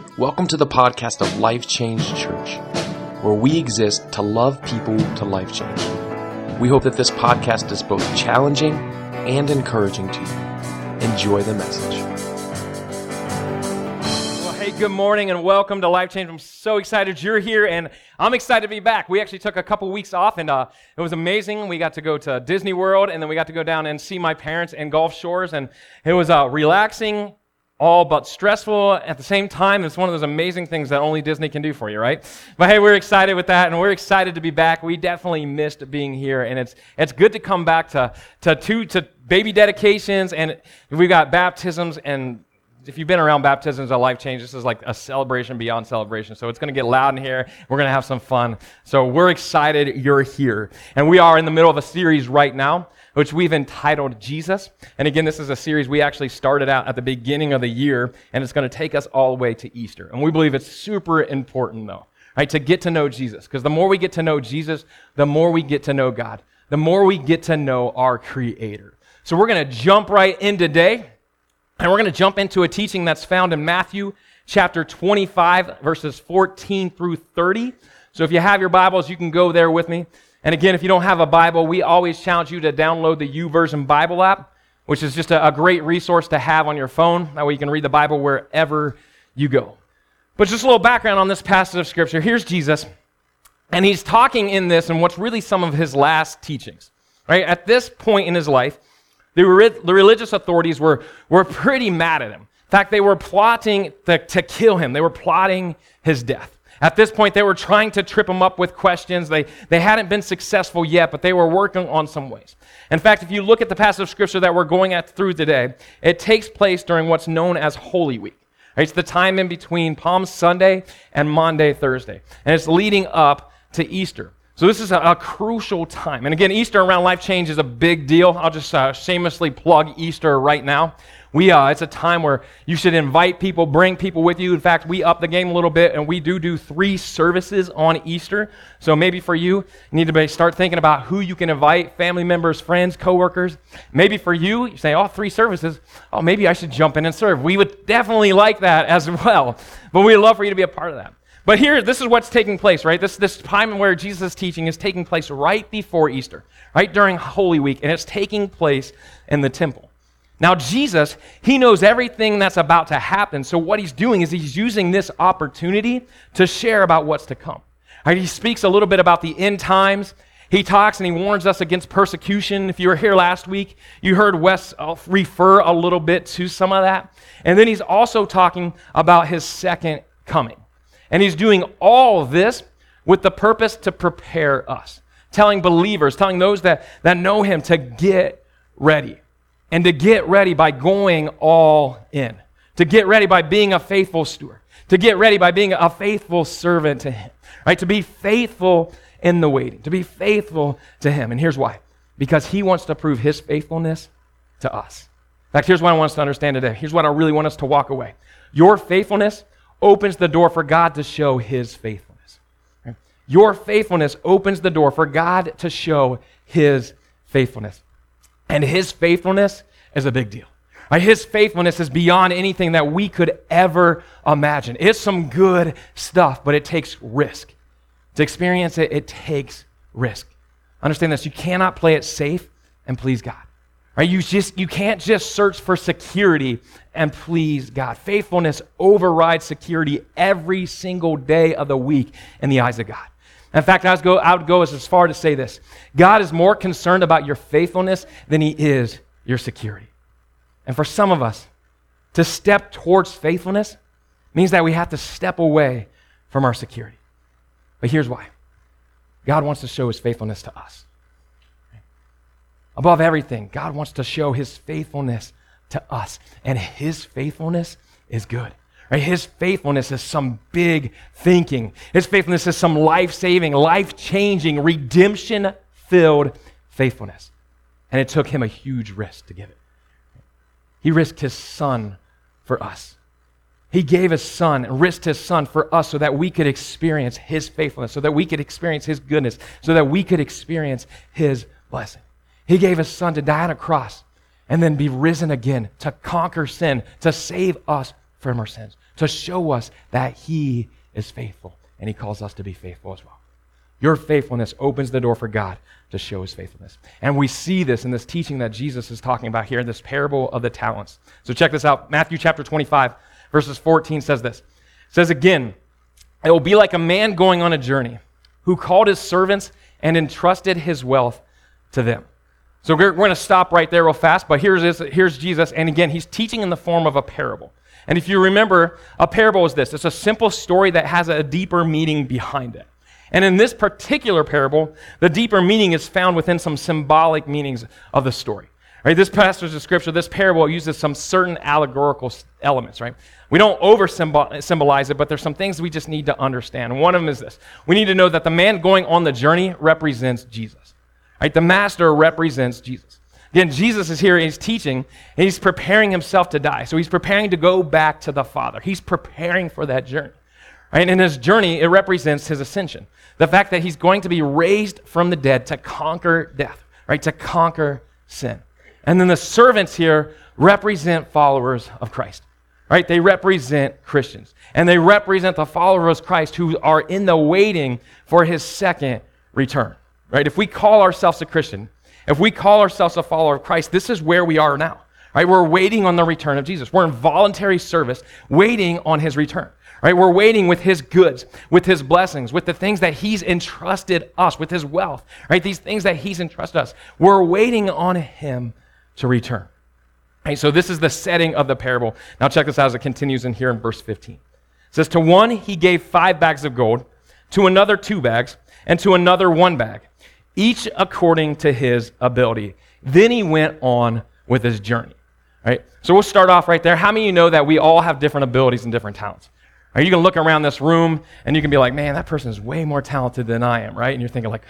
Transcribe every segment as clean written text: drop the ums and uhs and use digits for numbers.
Welcome to the podcast of Life Change Church, where we exist to love people to life change. We hope that this podcast is both challenging and encouraging to you. Enjoy the message. Well, hey, good morning and welcome to Life Change. I'm so excited you're here, and I'm excited to be back. We actually took a couple weeks off, and it was amazing. We got to go to Disney World, and then we got to go down and see my parents in Gulf Shores, and it was relaxing, all but stressful at the same time. It's one of those amazing things that only Disney can do for you, right? But hey, we're excited with that, and we're excited to be back. We definitely missed being here, and it's good to come back to baby dedications, and we've got baptisms, and if you've been around baptisms at Life Change, this is like a celebration beyond celebration. So it's going to get loud in here. We're going to have some fun. So we're excited you're here. And we are in the middle of a series right now, which we've entitled Jesus. And again, this is a series we actually started out at the beginning of the year, and it's going to take us all the way to Easter. And we believe it's super important, though, right, to get to know Jesus. Because the more we get to know Jesus, the more we get to know God, the more we get to know our Creator. So we're going to jump right in today. And we're going to jump into a teaching that's found in Matthew chapter 25, verses 14 through 30. So if you have your Bibles, you can go there with me. And again, if you don't have a Bible, we always challenge you to download the YouVersion Bible app, which is just a great resource to have on your phone. That way you can read the Bible wherever you go. But just a little background on this passage of Scripture. Here's Jesus, and he's talking in this and what's really some of his last teachings. Right? At this point in his life, the religious authorities were pretty mad at him. In fact, they were plotting to kill him. They were plotting his death. At this point, they were trying to trip him up with questions. They hadn't been successful yet, but they were working on some ways. In fact, if you look at the passage of Scripture that we're going through today, it takes place during what's known as Holy Week. Right? It's the time in between Palm Sunday and Maundy, Thursday. And it's leading up to Easter. So this is a crucial time. And again, Easter around Life Change is a big deal. I'll just shamelessly plug Easter right now. It's a time where you should invite people, bring people with you. In fact, we up the game a little bit, and we do 3 services on Easter. So maybe for you need to start thinking about who you can invite, family members, friends, coworkers. Maybe for you say, 3 services. Maybe I should jump in and serve. We would definitely like that as well. But we'd love for you to be a part of that. But here, this is what's taking place, right? This time where Jesus' teaching is taking place right before Easter, right during Holy Week, and it's taking place in the temple. Now, Jesus, he knows everything that's about to happen, so what he's doing is he's using this opportunity to share about what's to come. Right? He speaks a little bit about the end times. He talks and he warns us against persecution. If you were here last week, you heard Wes refer a little bit to some of that. And then he's also talking about his second coming. And he's doing all of this with the purpose to prepare us, telling believers, telling those that know him to get ready. And to get ready by going all in. To get ready by being a faithful steward. To get ready by being a faithful servant to him. Right? To be faithful in the waiting. To be faithful to him. And here's why. Because he wants to prove his faithfulness to us. In fact, here's what I want us to understand today. Here's what I really want us to walk away. Your faithfulness opens the door for God to show his faithfulness. Right? Your faithfulness opens the door for God to show his faithfulness. And his faithfulness is a big deal. Right? His faithfulness is beyond anything that we could ever imagine. It's some good stuff, but it takes risk. To experience it, it takes risk. Understand this, you cannot play it safe and please God. Right? You can't just search for security and please God. Faithfulness overrides security every single day of the week in the eyes of God. In fact, I would go as far to say this. God is more concerned about your faithfulness than he is your security. And for some of us, to step towards faithfulness means that we have to step away from our security. But here's why. God wants to show his faithfulness to us. Above everything, God wants to show his faithfulness to us. And his faithfulness is good. Right? His faithfulness is some big thinking. His faithfulness is some life-saving, life-changing, redemption-filled faithfulness. And it took him a huge risk to give it. He risked his son for us. He gave his son and risked his son for us so that we could experience his faithfulness, so that we could experience his goodness, so that we could experience his blessing. He gave his son to die on a cross and then be risen again to conquer sin, to save us from our sins, to show us that he is faithful, and he calls us to be faithful as well. Your faithfulness opens the door for God to show his faithfulness. And we see this in this teaching that Jesus is talking about here in this parable of the talents. So check this out. Matthew chapter 25, verses 14 says this. It says again, it will be like a man going on a journey who called his servants and entrusted his wealth to them. So we're going to stop right there real fast, but here's Jesus, and again, he's teaching in the form of a parable. And if you remember, a parable is this. It's a simple story that has a deeper meaning behind it. And in this particular parable, the deeper meaning is found within some symbolic meanings of the story. Right? This passage of Scripture, this parable uses some certain allegorical elements, right? We don't over-symbolize it, but there's some things we just need to understand. And one of them is this. We need to know that the man going on the journey represents Jesus. Right? The master represents Jesus. Again, Jesus is here, and he's teaching, and he's preparing himself to die. So he's preparing to go back to the Father. He's preparing for that journey. Right? And in his journey, it represents his ascension. The fact that he's going to be raised from the dead to conquer death, right? To conquer sin. And then the servants here represent followers of Christ, right? They represent Christians. And they represent the followers of Christ who are in the waiting for his second return, right? If we call ourselves a Christian, if we call ourselves a follower of Christ, this is where we are now, right? We're waiting on the return of Jesus. We're in voluntary service, waiting on his return. Right? We're waiting with his goods, with his blessings, with the things that he's entrusted us, with his wealth, right? These things that he's entrusted us. We're waiting on him to return. Right? So this is the setting of the parable. Now check this out as it continues in here in verse 15. It says, to one he gave 5 bags of gold, to another 2 bags, and to another 1 bag, each according to his ability. Then he went on with his journey. Right? So we'll start off right there. How many of you know that we all have different abilities and different talents? Are you can look around this room and you can be like, man, that person is way more talented than I am, right? And you're thinking like,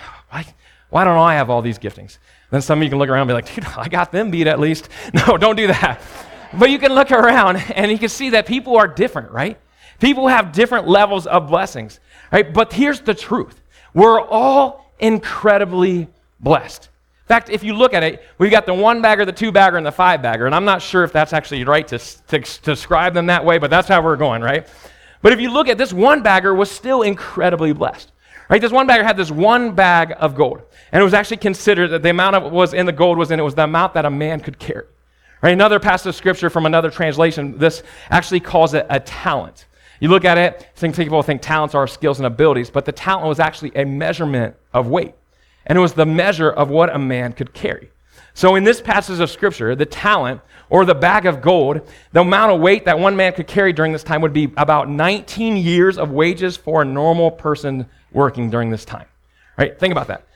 why don't I have all these giftings? Then some of you can look around and be like, dude, I got them beat at least. No, don't do that. But you can look around and you can see that people are different, right? People have different levels of blessings, right? But here's the truth. We're all incredibly blessed. In fact, if you look at it, we've got the 1 bagger, the 2 bagger, and the 5 bagger. And I'm not sure if that's actually right to describe them that way, but that's how we're going, right? But if you look at this 1 bagger was still incredibly blessed. Right? This 1 bagger had this 1 bag of gold. And it was actually considered that the amount of it was in the gold was the amount that a man could carry. Right? Another passage of scripture from another translation, this actually calls it a talent. You look at it, people think talents are skills and abilities, but the talent was actually a measurement of weight. And it was the measure of what a man could carry. So in this passage of scripture, the talent or the bag of gold, the amount of weight that one man could carry during this time would be about 19 years of wages for a normal person working during this time. Right? Think about that.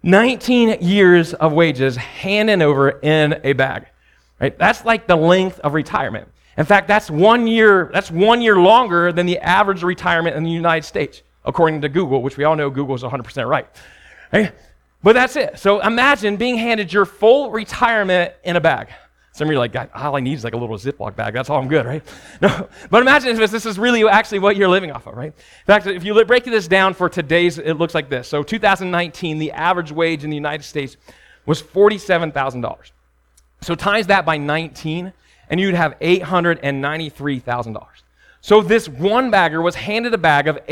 19 years of wages handed over in a bag. Right? That's like the length of retirement. In fact, that's 1 year longer than the average retirement in the United States, according to Google, which we all know Google is 100% right. Right? But that's it. So imagine being handed your full retirement in a bag. Some of you are like, God, all I need is like a little Ziploc bag. That's all I'm good, right? No, but imagine if this is really actually what you're living off of, right? In fact, if you break this down for today's, it looks like this. So 2019, the average wage in the United States was $47,000. So times that by 19, and you'd have $893,000. So this 1 bagger was handed a bag of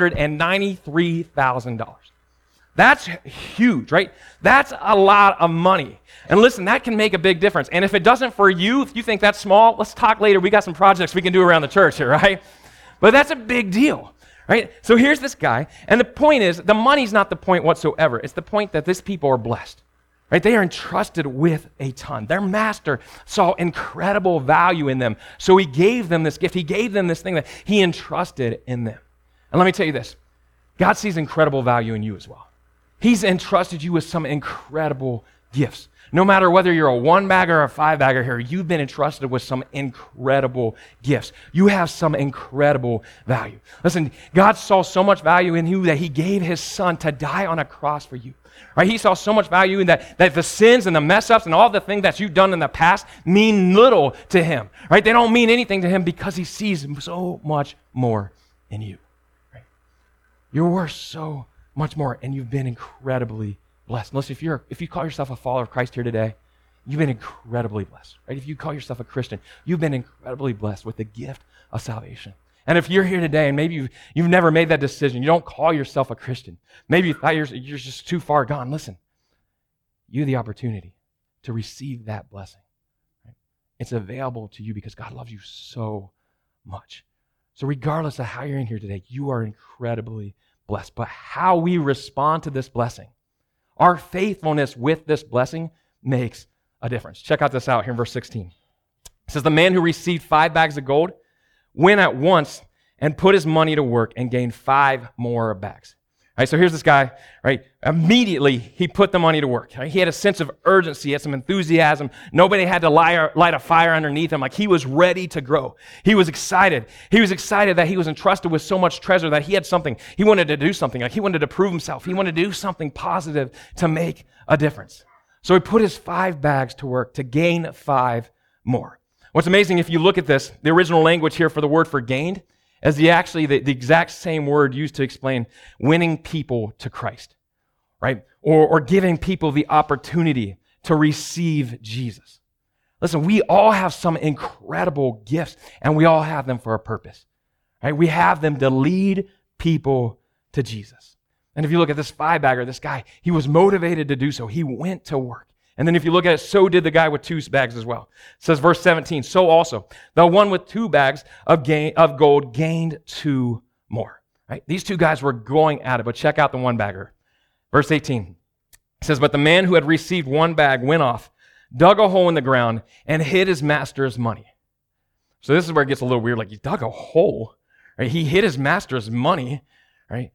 $893,000. That's huge, right? That's a lot of money. And listen, that can make a big difference. And if it doesn't for you, if you think that's small, let's talk later. We got some projects we can do around the church here, right? But that's a big deal, right? So here's this guy. And the point is, the money's not the point whatsoever. It's the point that these people are blessed, right? They are entrusted with a ton. Their master saw incredible value in them. So he gave them this gift. He gave them this thing that he entrusted in them. And let me tell you this. God sees incredible value in you as well. He's entrusted you with some incredible gifts. No matter whether you're a 1 bagger or a 5 bagger here, you've been entrusted with some incredible gifts. You have some incredible value. Listen, God saw so much value in you that he gave his son to die on a cross for you. Right? He saw so much value in that the sins and the mess ups and all the things that you've done in the past mean little to him. Right? They don't mean anything to him because he sees so much more in you. Right? You're worth so much more, and you've been incredibly blessed. Listen, if you call yourself a follower of Christ here today, you've been incredibly blessed. Right? If you call yourself a Christian, you've been incredibly blessed with the gift of salvation. And if you're here today and maybe you've never made that decision, you don't call yourself a Christian, maybe you thought you're just too far gone, listen, you have the opportunity to receive that blessing. Right? It's available to you because God loves you so much. So regardless of how you're in here today, you are incredibly blessed. But how we respond to this blessing, our faithfulness with this blessing makes a difference. Check out this out here in verse 16. It says, the man who received 5 bags of gold went at once and put his money to work and gained 5 more bags. All right, so here's this guy, right? Immediately, he put the money to work. Right? He had a sense of urgency, he had some enthusiasm. Nobody had to light a fire underneath him. Like, he was ready to grow. He was excited. He was excited that he was entrusted with so much treasure that he had something. He wanted to do something. Like, he wanted to prove himself. He wanted to do something positive to make a difference. So he put his 5 bags to work to gain 5 more. What's amazing, if you look at this, the original language here for the word for gained is the exact same word used to explain winning people to Christ, right? Or giving people the opportunity to receive Jesus. Listen, we all have some incredible gifts, and we all have them for a purpose, right? We have them to lead people to Jesus. And if you look at this 5-bagger, this guy, he was motivated to do so. He went to work. And then if you look at it, so did the guy with 2 bags as well. It says verse 17, so also the one with 2 bags of gold gained 2 more. Right? These 2 guys were going at it, but check out the 1-bagger. Verse 18, it says, but the man who had received 1 bag went off, dug a hole in the ground, and hid his master's money. So this is where it gets a little weird. Like, he dug a hole. Right? He hid his master's money. Right?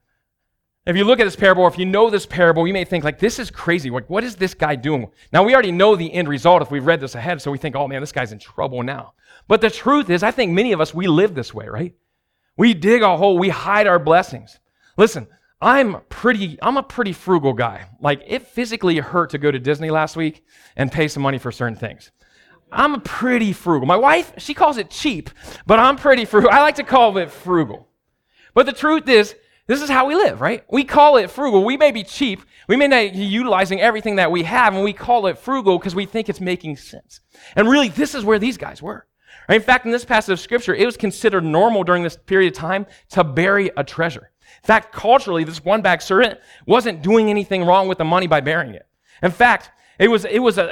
If you look at this parable, or if you know this parable, you may think, like, this is crazy. Like, what is this guy doing? Now, we already know the end result if we've read this ahead, so we think, oh, man, this guy's in trouble now. But the truth is, I think many of us, we live this way, right? We dig a hole. We hide our blessings. Listen, I'm a pretty frugal guy. Like, it physically hurt to go to Disney last week and pay some money for certain things. I'm pretty frugal. My wife, she calls it cheap, but I'm pretty frugal. I like to call it frugal. But the truth is, this is how we live, right? We call it frugal. We may be cheap. We may not be utilizing everything that we have, and we call it frugal because we think it's making sense. And really, this is where these guys were. Right? In fact, in this passage of Scripture, it was considered normal during this period of time to bury a treasure. In fact, culturally, this 1-bag servant wasn't doing anything wrong with the money by burying it. In fact, it was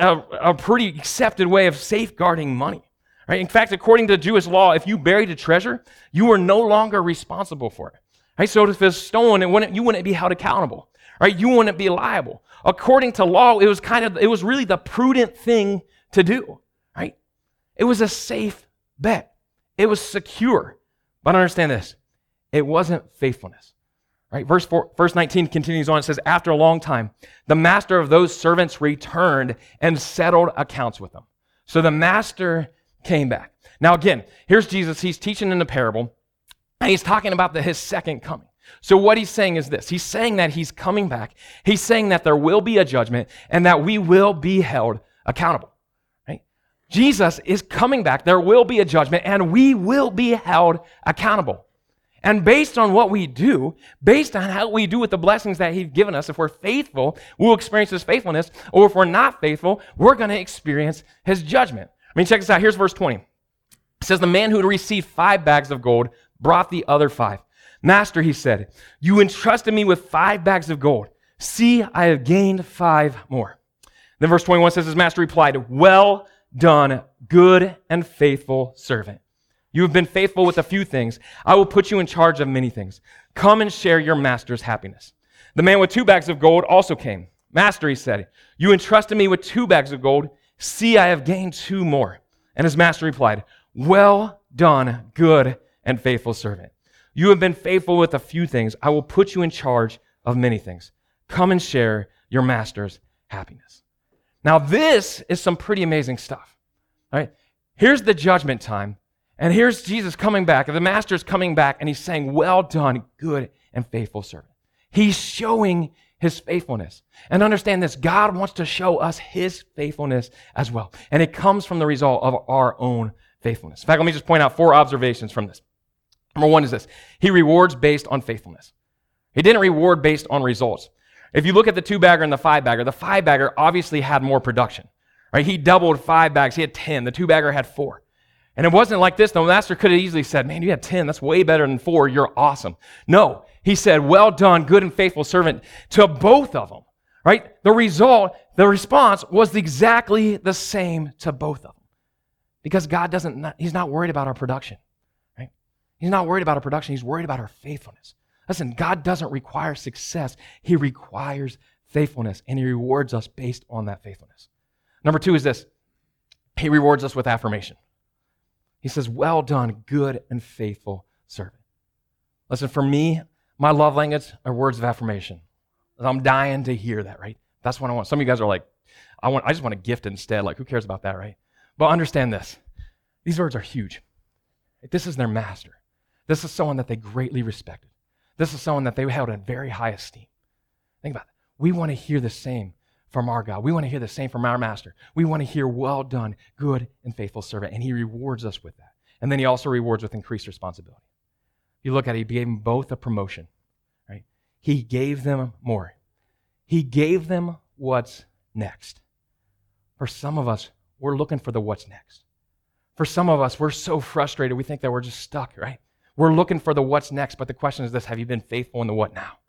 a pretty accepted way of safeguarding money. Right? In fact, according to Jewish law, if you buried a treasure, you were no longer responsible for it. Right? So if it's stolen, you wouldn't be held accountable. Right? You wouldn't be liable. According to law, it was really the prudent thing to do. Right? It was a safe bet. It was secure. But understand this, it wasn't faithfulness. Right? Verse 19 continues on. It says, after a long time, the master of those servants returned and settled accounts with them. So the master came back. Now again, here's Jesus. He's teaching in the parable. And he's talking about his second coming. So what he's saying is this. He's saying that he's coming back. He's saying that there will be a judgment and that we will be held accountable. Right? Jesus is coming back. There will be a judgment and we will be held accountable. And based on what we do, based on how we do with the blessings that he's given us, if we're faithful, we'll experience his faithfulness. Or if we're not faithful, we're going to experience his judgment. I mean, check this out. Here's verse 20. It says, the man who had received 5 bags of gold brought the other 5. Master, he said, you entrusted me with 5 bags of gold. See, I have gained 5 more. Then verse 21 says, his master replied, well done, good and faithful servant. You have been faithful with a few things. I will put you in charge of many things. Come and share your master's happiness. The man with 2 bags of gold also came. Master, he said, you entrusted me with 2 bags of gold. See, I have gained 2 more. And his master replied, well done, good and faithful servant. You have been faithful with a few things. I will put you in charge of many things. Come and share your master's happiness. Now, this is some pretty amazing stuff. Right? Here's the judgment time, and here's Jesus coming back. The master's coming back, and he's saying, well done, good and faithful servant. He's showing his faithfulness. And understand this, God wants to show us his faithfulness as well. And it comes from the result of our own faithfulness. In fact, let me just point out 4 observations from this. Number 1 is this. He rewards based on faithfulness. He didn't reward based on results. If you look at the 2-bagger and the 5-bagger, the 5-bagger obviously had more production. Right? He doubled 5 bags. He had 10. The 2-bagger had 4. And it wasn't like this. The master could have easily said, man, you had 10. That's way better than 4. You're awesome. No, he said, well done, good and faithful servant, to both of them, right? The response was exactly the same to both of them. Because God he's not worried about our production, right? He's not worried about our production. He's worried about our faithfulness. Listen, God doesn't require success. He requires faithfulness, and he rewards us based on that faithfulness. Number 2 is this. He rewards us with affirmation. He says, well done, good and faithful servant. Listen, for me, my love language are words of affirmation. I'm dying to hear that, right? That's what I want. Some of you guys are like, I just want a gift instead. Like, who cares about that, right? But understand this. These words are huge. This is their master. This is someone that they greatly respected. This is someone that they held in very high esteem. Think about it. We want to hear the same from our God. We want to hear the same from our master. We want to hear, well done, good and faithful servant. And he rewards us with that. And then he also rewards with increased responsibility. If you look at it, he gave them both a promotion, right? He gave them more. He gave them what's next. For some of us, we're looking for the what's next. For some of us, we're so frustrated, we think that we're just stuck, right? We're looking for the what's next, but the question is this: have you been faithful in the what now?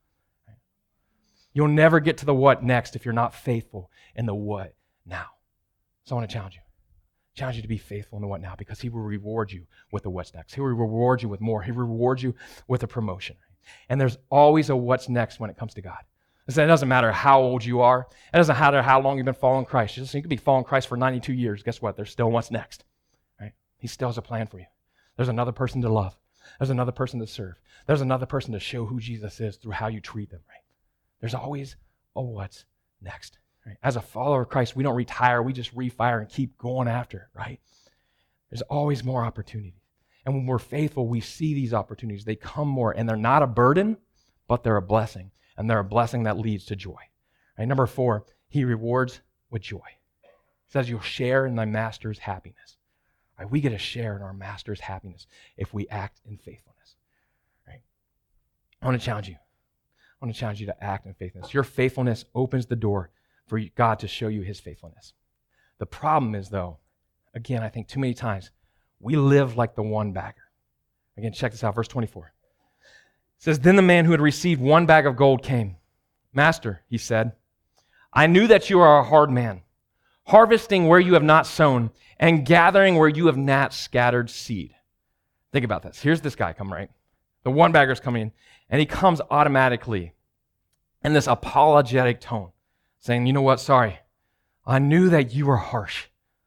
You'll never get to the what next if you're not faithful in the what now. So I want to challenge you. Challenge you to be faithful in the what now, because he will reward you with the what's next. He will reward you with more. He will reward you with a promotion. And there's always a what's next when it comes to God. It doesn't matter how old you are. It doesn't matter how long you've been following Christ. You could be following Christ for 92 years. Guess what? There's still what's next. Right? He still has a plan for you. There's another person to love. There's another person to serve. There's another person to show who Jesus is through how you treat them. Right? There's always a what's next. Right? As a follower of Christ, we don't retire. We just refire and keep going after it, right? There's always more opportunities. And when we're faithful, we see these opportunities. They come more, and they're not a burden, but they're a blessing. And they're a blessing that leads to joy. Right? Number 4, he rewards with joy. He says, you'll share in thy master's happiness. Right? We get to share in our master's happiness if we act in faithfulness. Right? I want to challenge you. I want to challenge you to act in faithfulness. Your faithfulness opens the door for God to show you his faithfulness. The problem is, though, again, I think too many times, we live like the one bagger. Again, check this out, verse 24. It says, then the man who had received 1 bag of gold came. Master, he said, I knew that you are a hard man, harvesting where you have not sown and gathering where you have not scattered seed. Think about this. Here's this guy come, right? The one bagger's coming in, and he comes automatically in this apologetic tone, saying, you know what, sorry, I knew that you were harsh.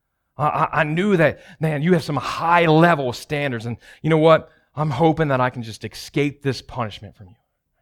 I knew that, man, you have some high-level standards, and you know what? I'm hoping that I can just escape this punishment from you.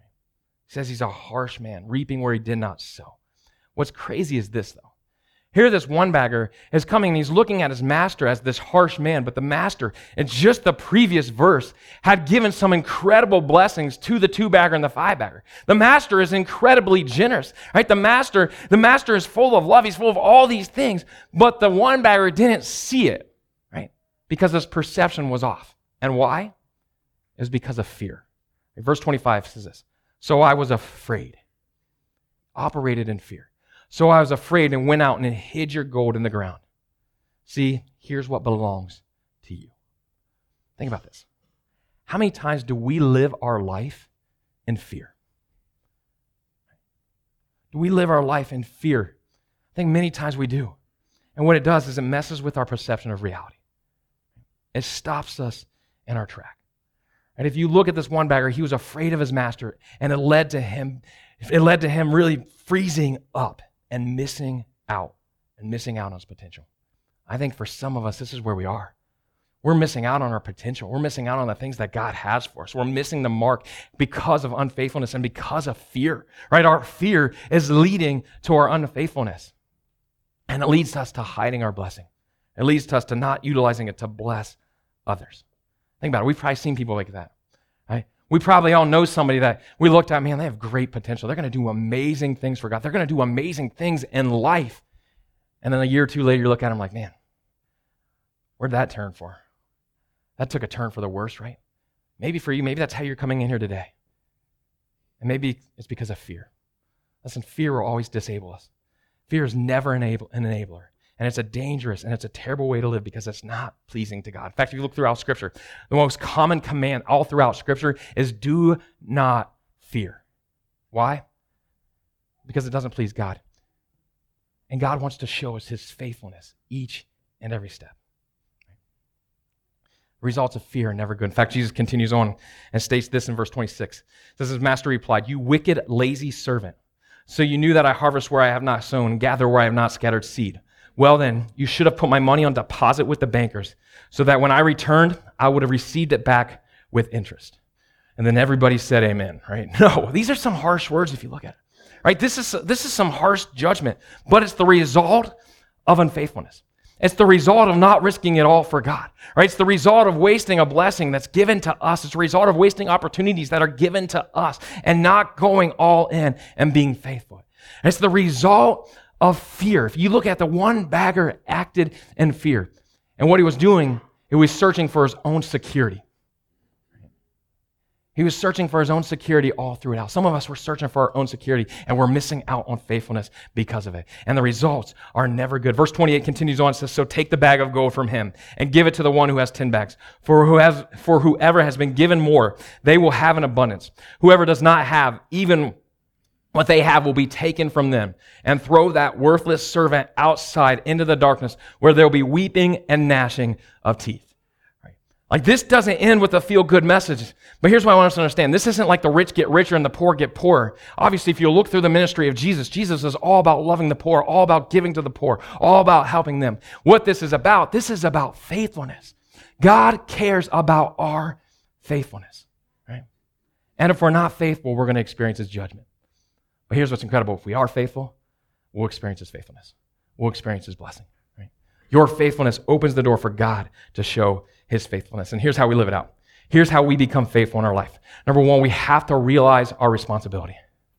He says he's a harsh man, reaping where he did not sow. What's crazy is this, though. Here this one bagger is coming and he's looking at his master as this harsh man, but the master, in just the previous verse, had given some incredible blessings to the 2-bagger and the 5-bagger. The master is incredibly generous, right? The master is full of love. He's full of all these things, but the 1-bagger didn't see it, right? Because his perception was off. And why? It was because of fear. Verse 25 says this, so I was afraid, operated in fear. So I was afraid and went out and hid your gold in the ground. See, here's what belongs to you. Think about this. How many times do we live our life in fear? Do we live our life in fear? I think many times we do. And what it does is it messes with our perception of reality. It stops us in our track. And if you look at this 1-bagger, he was afraid of his master, and it led to him really freezing up and missing out on his potential. I think for some of us, this is where we are. We're missing out on our potential. We're missing out on the things that God has for us. We're missing the mark because of unfaithfulness and because of fear, right? Our fear is leading to our unfaithfulness. And it leads us to hiding our blessing. It leads to us to not utilizing it to bless others. Think about it. We've probably seen people like that, right? We probably all know somebody that we looked at, man, they have great potential. They're going to do amazing things for God. They're going to do amazing things in life. And then a year or two later, you look at them like, man, where'd that turn for? That took a turn for the worse, right? Maybe for you, maybe that's how you're coming in here today. And maybe it's because of fear. Listen, fear will always disable us. Fear is never an enabler. And it's a dangerous and it's a terrible way to live because it's not pleasing to God. In fact, if you look throughout Scripture, the most common command all throughout Scripture is do not fear. Why? Because it doesn't please God. And God wants to show us his faithfulness each and every step. Results of fear are never good. In fact, Jesus continues on and states this in verse 26. It says, his master replied, you wicked, lazy servant. So you knew that I harvest where I have not sown, gather where I have not scattered seed. Well then, you should have put my money on deposit with the bankers, so that when I returned, I would have received it back with interest. And then everybody said amen, right? No, these are some harsh words if you look at it. Right? This is some harsh judgment, but it's the result of unfaithfulness. It's the result of not risking it all for God, right? It's the result of wasting a blessing that's given to us. It's the result of wasting opportunities that are given to us and not going all in and being faithful. And it's the result of fear. If you look at the one bagger acted in fear, and what he was doing, he was searching for his own security. He was searching for his own security all through it out. Some of us were searching for our own security, and we're missing out on faithfulness because of it. And the results are never good. Verse 28 continues on and says, so take the bag of gold from him and give it to the one who has 10 bags. For whoever has been given more, they will have an abundance. Whoever does not have, even what they have will be taken from them. And throw that worthless servant outside into the darkness where there will be weeping and gnashing of teeth. Like, this doesn't end with a feel-good message. But here's what I want us to understand. This isn't like the rich get richer and the poor get poorer. Obviously, if you look through the ministry of Jesus, Jesus is all about loving the poor, all about giving to the poor, all about helping them. What this is about faithfulness. God cares about our faithfulness, right? And if we're not faithful, we're going to experience his judgment. But here's what's incredible. If we are faithful, we'll experience his faithfulness. We'll experience his blessing, right? Your faithfulness opens the door for God to show his faithfulness. And here's how we live it out. Here's how we become faithful in our life. Number one, we have to realize our responsibility.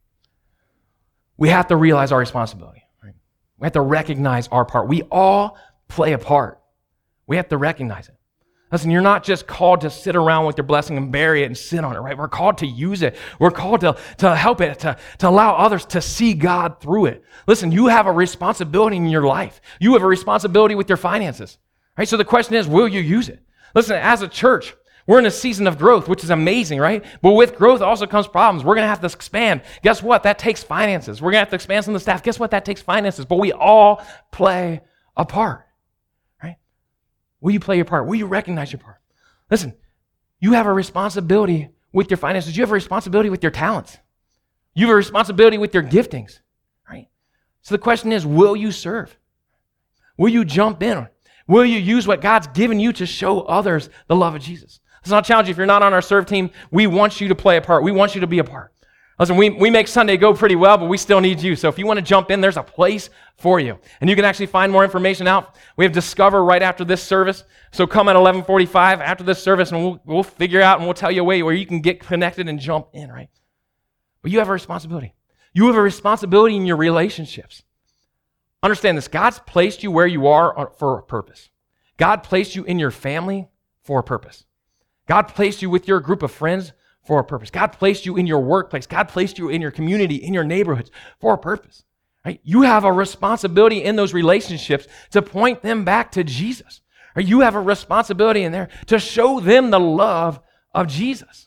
We have to realize our responsibility. Right? We have to recognize our part. We all play a part. We have to recognize it. Listen, you're not just called to sit around with your blessing and bury it and sit on it, right? We're called to use it. We're called to help it, to allow others to see God through it. Listen, you have a responsibility in your life. You have a responsibility with your finances, right? So the question is, will you use it? Listen, as a church, we're in a season of growth, which is amazing, right? But with growth also comes problems. We're going to have to expand. Guess what? That takes finances. We're going to have to expand some of the staff. Guess what? That takes finances. But we all play a part, right? Will you play your part? Will you recognize your part? Listen, you have a responsibility with your finances. You have a responsibility with your talents. You have a responsibility with your giftings, right? So the question is, will you serve? Will you jump in? Will you use what God's given you to show others the love of Jesus? It's not a challenge. If you're not on our serve team, we want you to play a part. We want you to be a part. Listen, we make Sunday go pretty well, but we still need you. So if you want to jump in, there's a place for you. And you can actually find more information out. We have Discover right after this service. So come at 11:45 after this service, and we'll figure out and we'll tell you a way where you can get connected and jump in, right? But you have a responsibility. You have a responsibility in your relationships. Understand this. God's placed you where you are for a purpose. God placed you in your family for a purpose. God placed you with your group of friends for a purpose. God placed you in your workplace. God placed you in your community, in your neighborhoods for a purpose. Right? You have a responsibility in those relationships to point them back to Jesus. Right? You have a responsibility in there to show them the love of Jesus,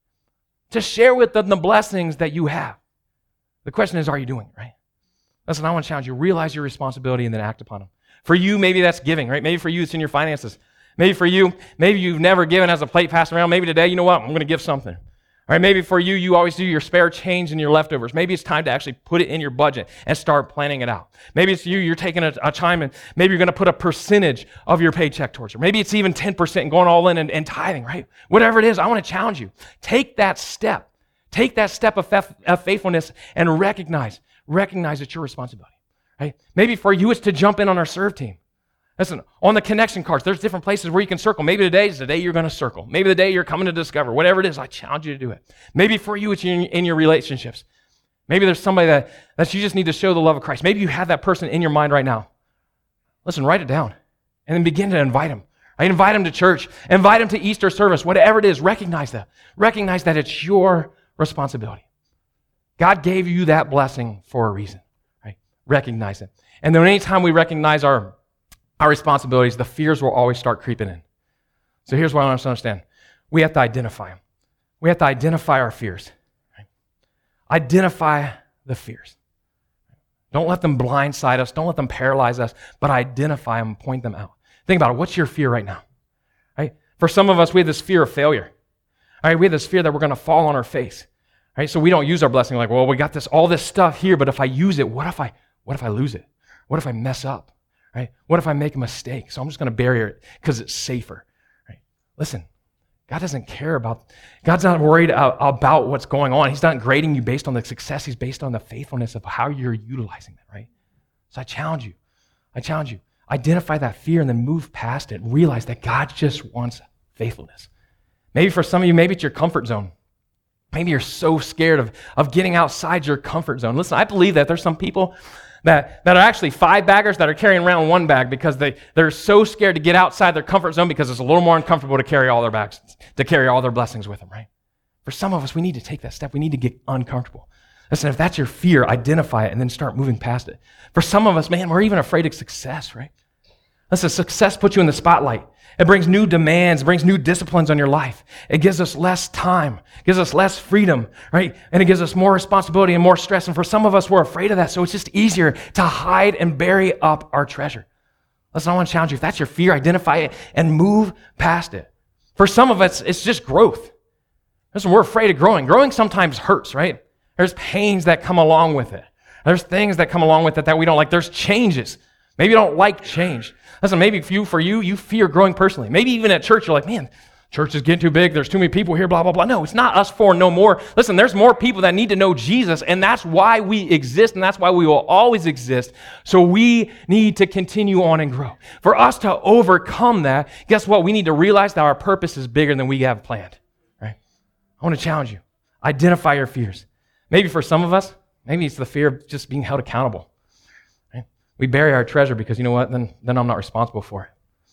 to share with them the blessings that you have. The question is, are you doing it, right? Listen, I want to challenge you. Realize your responsibility and then act upon them. For you, maybe that's giving, right? Maybe for you, it's in your finances. Maybe for you, maybe you've never given as a plate passed around. Maybe today, you know what? I'm going to give something. All right, maybe for you, you always do your spare change and your leftovers. Maybe it's time to actually put it in your budget and start planning it out. Maybe it's you're taking a time and maybe you're going to put a percentage of your paycheck towards it. Maybe it's even 10% and going all in and tithing, right? Whatever it is, I want to challenge you. Take that step. Take that step of faithfulness and recognize it's your responsibility, right? Maybe for you, it's to jump in on our serve team. Listen, on the connection cards, there's different places where you can circle. Maybe today is the day you're going to circle. Maybe the day you're coming to Discover. Whatever it is, I challenge you to do it. Maybe for you, it's in your relationships. Maybe there's somebody that you just need to show the love of Christ. Maybe you have that person in your mind right now. Listen, write it down and then begin to invite them. I invite them to church. Invite them to Easter service. Whatever it is, recognize that. Recognize that it's your responsibility. God gave you that blessing for a reason, right? Recognize it. And then anytime we recognize our our responsibilities, the fears will always start creeping in. So here's what I want us to understand. We have to identify them. We have to identify our fears. Right? Identify the fears. Don't let them blindside us. Don't let them paralyze us, but identify them and point them out. Think about it. What's your fear right now? Right? For some of us, we have this fear of failure. All right? We have this fear that we're going to fall on our face. Right? So we don't use our blessing like, well, we got all this stuff here, but if I use it, what if I lose it? What if I mess up? Right? What if I make a mistake? So I'm just going to bury it because it's safer. Right? Listen, God's not worried about what's going on. He's not grading you based on the success. He's based on the faithfulness of how you're utilizing it, right? So I challenge you. Identify that fear and then move past it. Realize that God just wants faithfulness. Maybe for some of you, maybe it's your comfort zone. Maybe you're so scared of getting outside your comfort zone. Listen, I believe that there's some people that are actually 5-baggers that are carrying around 1 bag because they're so scared to get outside their comfort zone because it's a little more uncomfortable to carry all their bags, to carry all their blessings with them, right? For some of us, we need to take that step. We need to get uncomfortable. Listen, if that's your fear, identify it and then start moving past it. For some of us, man, we're even afraid of success, right? Listen, success puts you in the spotlight. It brings new demands, it brings new disciplines on your life. It gives us less time, gives us less freedom, right? And it gives us more responsibility and more stress. And for some of us, we're afraid of that. So it's just easier to hide and bury up our treasure. Listen, I want to challenge you. If that's your fear, identify it and move past it. For some of us, it's just growth. Listen, we're afraid of growing. Growing sometimes hurts, right? There's pains that come along with it. There's things that come along with it that we don't like. There's changes. Maybe you don't like change. Listen, maybe for you, you fear growing personally. Maybe even at church, you're like, man, church is getting too big. There's too many people here, blah, blah, blah. No, it's not us four, no more. Listen, there's more people that need to know Jesus, and that's why we exist, and that's why we will always exist. So we need to continue on and grow. For us to overcome that, guess what? We need to realize that our purpose is bigger than we have planned, right? I want to challenge you. Identify your fears. Maybe for some of us, maybe it's the fear of just being held accountable. We bury our treasure because, you know what, then I'm not responsible for it.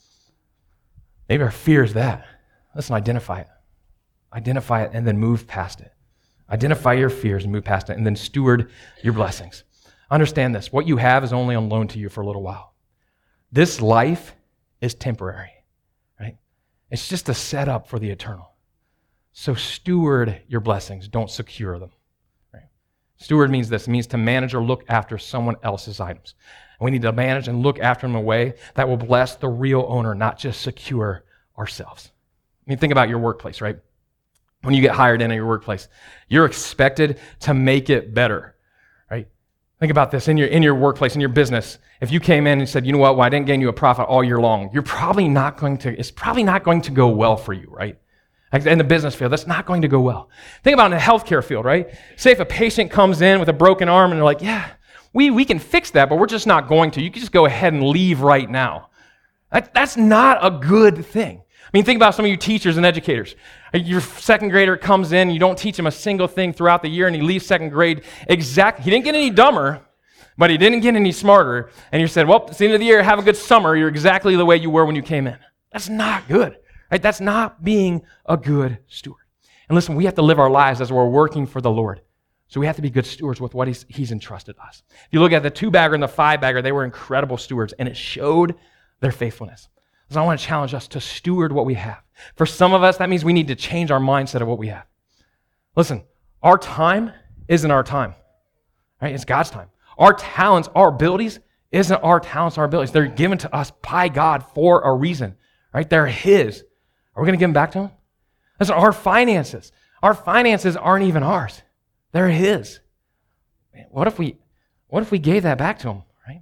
Maybe our fear is that. Listen, identify it. Identify it and then move past it. Identify your fears and move past it and then steward your blessings. Understand this. What you have is only on loan to you for a little while. This life is temporary, right? It's just a setup for the eternal. So steward your blessings. Don't secure them. Right? Steward means this. It means to manage or look after someone else's items. And we need to manage and look after them in a way that will bless the real owner, not just secure ourselves. I mean, think about your workplace, right? When you get hired into your workplace, you're expected to make it better, right? Think about this in your workplace, in your business. If you came in and said, you know what, well, I didn't gain you a profit all year long, it's probably not going to go well for you, right? In the business field, that's not going to go well. Think about in the healthcare field, right? Say if a patient comes in with a broken arm and they're like, yeah, we can fix that, but we're just not going to. You can just go ahead and leave right now. That's not a good thing. I mean, think about some of you teachers and educators. Your second grader comes in, you don't teach him a single thing throughout the year, and he leaves second grade he didn't get any dumber, but he didn't get any smarter. And you said, well, it's the end of the year, have a good summer. You're exactly the way you were when you came in. That's not good. Right? That's not being a good steward. And listen, we have to live our lives as we're working for the Lord. So we have to be good stewards with what he's entrusted us. If you look at the 2-bagger and the 5-bagger, they were incredible stewards, and it showed their faithfulness. So I want to challenge us to steward what we have. For some of us, that means we need to change our mindset of what we have. Listen, our time isn't our time. Right? It's God's time. Our talents, our abilities, isn't our talents, our abilities. They're given to us by God for a reason. Right? They're His. Are we going to give them back to Him? Listen, our finances aren't even ours. They're His. Man, what if we gave that back to Him, right?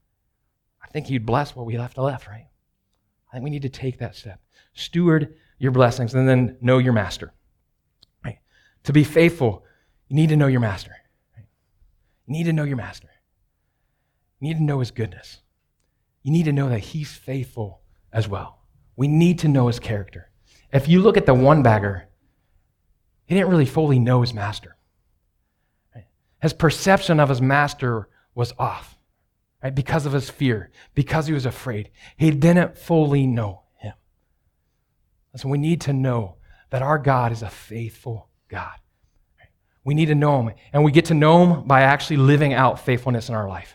I think He'd bless what we left, right? I think we need to take that step. Steward your blessings and then know your master. Right? To be faithful, you need to know your master. Right? You need to know your master. You need to know His goodness. You need to know that He's faithful as well. We need to know His character. If you look at the 1-bagger, he didn't really fully know his master. His perception of his master was off, right? Because of his fear, because he was afraid. He didn't fully know Him. So we need to know that our God is a faithful God. We need to know Him, and we get to know Him by actually living out faithfulness in our life.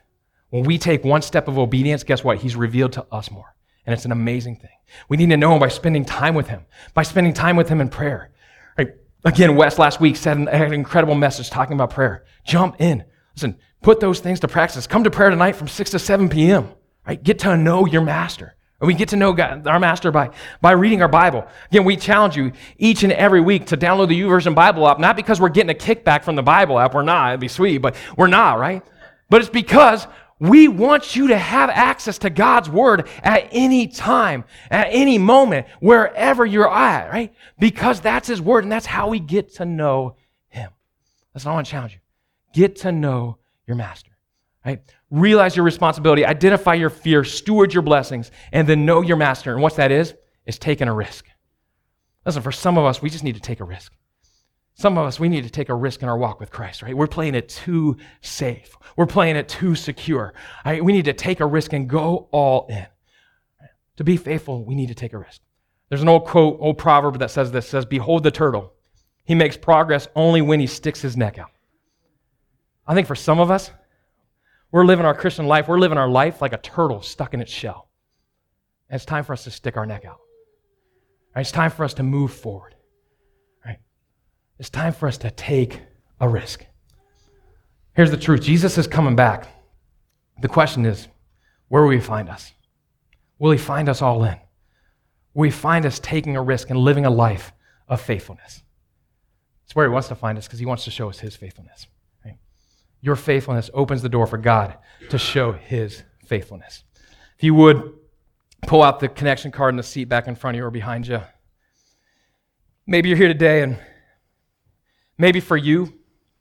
When we take one step of obedience, guess what? He's revealed to us more. And it's an amazing thing. We need to know him by spending time with him, in prayer. Right? Again, Wes last week said an incredible message talking about prayer. Jump in. Listen, put those things to practice. Come to prayer tonight from 6 to 7 p.m. Right? Get to know your master. And we get to know God, our master by reading our Bible. Again, we challenge you each and every week to download the YouVersion Bible app, not because we're getting a kickback from the Bible app. We're not. It'd be sweet, but we're not, right? But it's because we want you to have access to God's word at any time, at any moment, wherever you're at, right? Because that's his word, and that's how we get to know him. That's what I want to challenge you. Get to know your master, right? Realize your responsibility, identify your fear, steward your blessings, and then know your master. And what that is taking a risk. Listen, for some of us, we just need to take a risk. Some of us, we need to take a risk in our walk with Christ, right? We're playing it too safe. We're playing it too secure. Right? We need to take a risk and go all in. To be faithful, we need to take a risk. There's an old quote, old proverb that says this, says, behold the turtle. He makes progress only when he sticks his neck out. I think for some of us, we're living our Christian life. We're living our life like a turtle stuck in its shell. And it's time for us to stick our neck out. Right? It's time for us to move forward. Right? It's time for us to take a risk. Here's the truth. Jesus is coming back. The question is, where will he find us? Will he find us all in? Will he find us taking a risk and living a life of faithfulness? It's where he wants to find us because he wants to show us his faithfulness. Your faithfulness opens the door for God to show his faithfulness. If you would, pull out the connection card in the seat back in front of you or behind you. Maybe you're here today and maybe for you,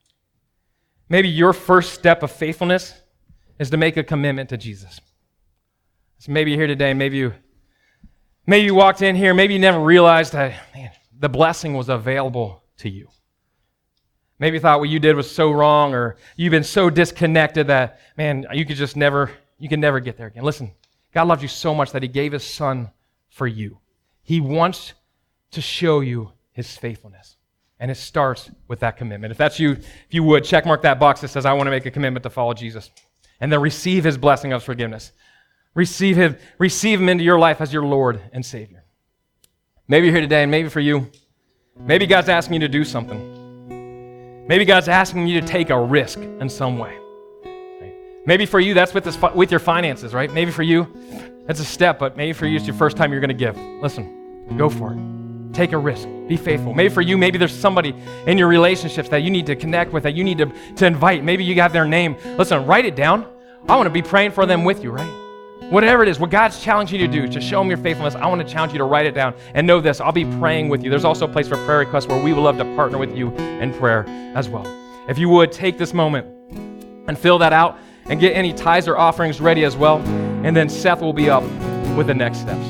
maybe your first step of faithfulness is to make a commitment to Jesus. So maybe you're here today, maybe you walked in here, maybe you never realized that the blessing was available to you. Maybe you thought what you did was so wrong, or you've been so disconnected that, you can never get there again. Listen, God loves you so much that he gave his son for you. He wants to show you his faithfulness. And it starts with that commitment. If that's you, if you would, check mark that box that says, I want to make a commitment to follow Jesus. And then receive his blessing of forgiveness. Receive him into your life as your Lord and Savior. Maybe you're here today, and maybe for you, maybe God's asking you to do something. Maybe God's asking you to take a risk in some way. Right? Maybe for you, that's with your finances, right? Maybe for you, that's a step, but maybe for you, it's your first time you're going to give. Listen, go for it. Take a risk. Be faithful. Maybe for you, maybe there's somebody in your relationships that you need to connect with, that you need to invite. Maybe you have their name. Listen, write it down. I want to be praying for them with you, right? Whatever it is, what God's challenging you to do, to show him your faithfulness, I want to challenge you to write it down. And know this, I'll be praying with you. There's also a place for prayer requests where we would love to partner with you in prayer as well. If you would, take this moment and fill that out and get any tithes or offerings ready as well. And then Seth will be up with the next steps.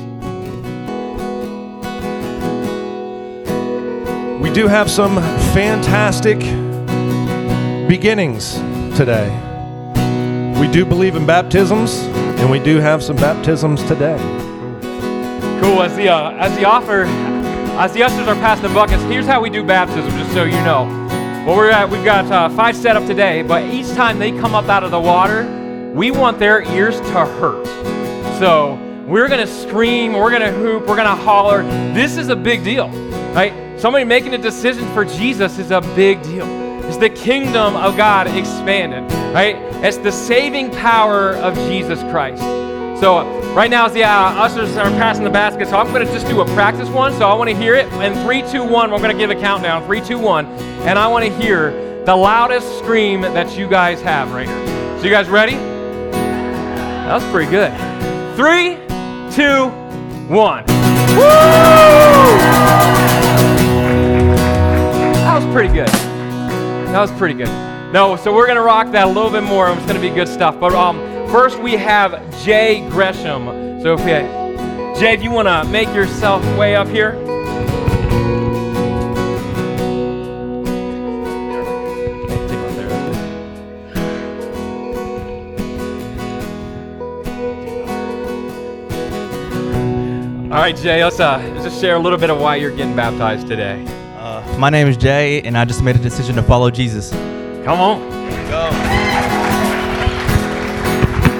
We do have some fantastic beginnings today. We do believe in baptisms, and we do have some baptisms today. Cool. As the ushers are passing the buckets, here's how we do baptism, just so you know. Well, we've got 5 set up today, but each time they come up out of the water, we want their ears to hurt. So we're going to scream, we're going to hoop, we're going to holler. This is a big deal, right? Somebody making a decision for Jesus is a big deal. It's the kingdom of God expanded, right? It's the saving power of Jesus Christ. So right now, as the ushers are passing the basket, so I'm going to just do a practice one. So I want to hear it. And 3, 2, 1, we're going to give a countdown. 3, 2, 1. And I want to hear the loudest scream that you guys have right here. So you guys ready? That was pretty good. 3, 2, 1. Woo! That was pretty good. That was pretty good. No, so we're going to rock that a little bit more. It's going to be good stuff. But first we have Jay Gresham. So Jay, if you want to make yourself way up here. All right, Jay, let's just share a little bit of why you're getting baptized today. My name is Jay, and I just made a decision to follow Jesus. Come on. Go.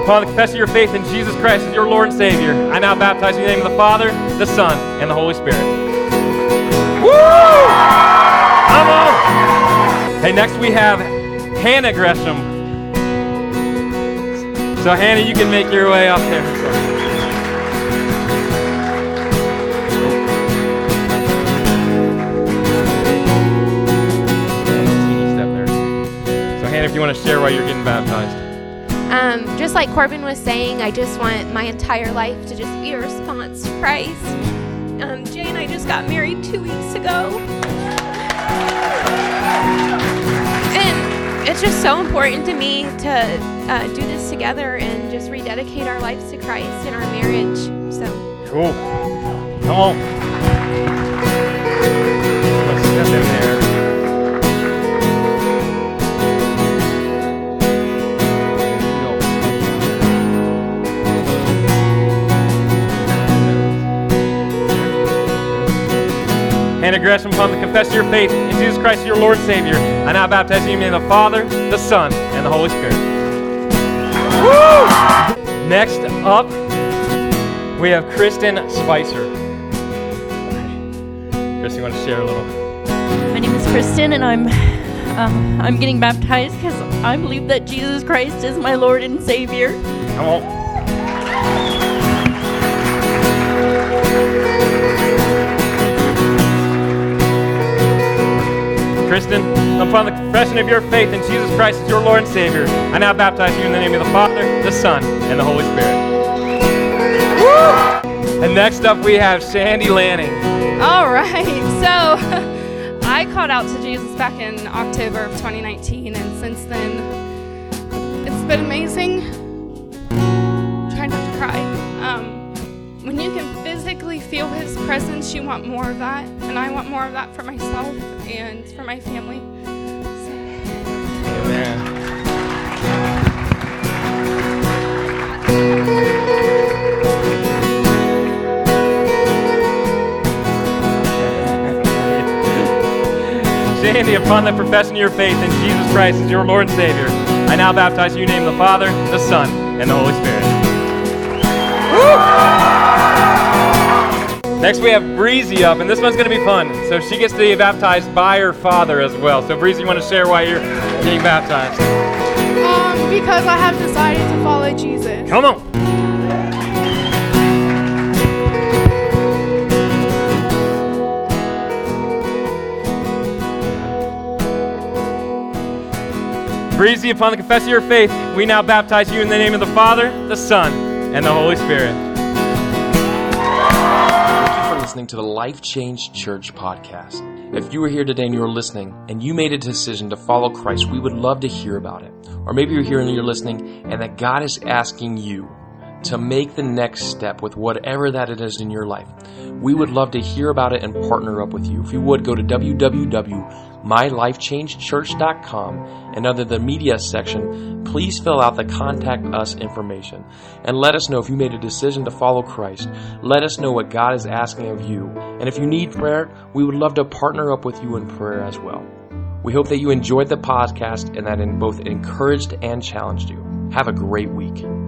Upon the confession of your faith in Jesus Christ as your Lord and Savior, I now baptize you in the name of the Father, the Son, and the Holy Spirit. Woo! Come on! Hey, next we have Hannah Gresham. So Hannah, you can make your way up there. If you want to share why you're getting baptized. Just like Corbin was saying, I just want my entire life to just be a response to Christ. Jay and I just got married 2 weeks ago. And it's just so important to me to do this together and just rededicate our lives to Christ in our marriage. So cool. Come on. Let's step in there. Hannah Gresham, upon the confession of your faith in Jesus Christ, your Lord and Savior, I now baptize you in the name of the Father, the Son, and the Holy Spirit. Woo! Next up, we have Kristen Spicer. Kristen, you want to share a little? My name is Kristen, and I'm getting baptized because I believe that Jesus Christ is my Lord and Savior. Come on. Kristen, upon the confession of your faith in Jesus Christ as your Lord and Savior, I now baptize you in the name of the Father, the Son, and the Holy Spirit. Woo! And next up we have Sandy Lanning. All right, so I called out to Jesus back in October of 2019, and since then, it's been amazing. Try not to cry. When you can physically feel His presence, you want more of that, and I want more of that for myself and for my family. Amen. Sandy, upon the profession of your faith in Jesus Christ as your Lord and Savior, I now baptize you in the name of the Father, the Son, and the Holy Spirit. Woo! Next we have Breezy up, and this one's going to be fun. So she gets to be baptized by her father as well. So Breezy, you want to share why you're being baptized? Because I have decided to follow Jesus. Come on. Breezy, upon the confession of your faith, we now baptize you in the name of the Father, the Son, and the Holy Spirit. Listening to the Life Change Church podcast. If you were here today and you were listening and you made a decision to follow Christ, we would love to hear about it. Or maybe you're here and you're listening and that God is asking you to make the next step with whatever that it is in your life. We would love to hear about it and partner up with you. If you would, go to www.mylifechangechurch.com and under the media section, please fill out the contact us information and let us know if you made a decision to follow Christ. Let us know what God is asking of you. And if you need prayer, we would love to partner up with you in prayer as well. We hope that you enjoyed the podcast and that it both encouraged and challenged you. Have a great week.